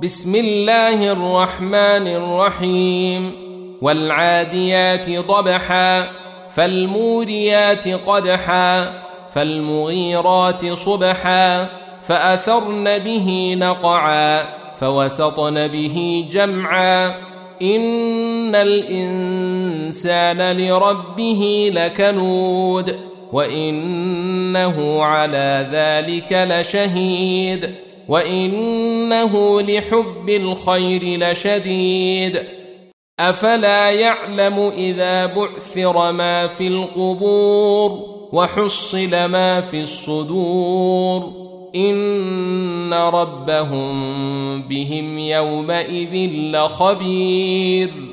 بسم الله الرحمن الرحيم والعاديات ضبحا فالموريات قدحا فالمغيرات صبحا فأثرن به نقعا فوسطن به جمعا إن الإنسان لربه لكنود وإنه على ذلك لشهيد وإنه لحب الخير لشديد أفلا يعلم إذا بعثر ما في القبور وحصل ما في الصدور إن ربهم بهم يومئذ لخبير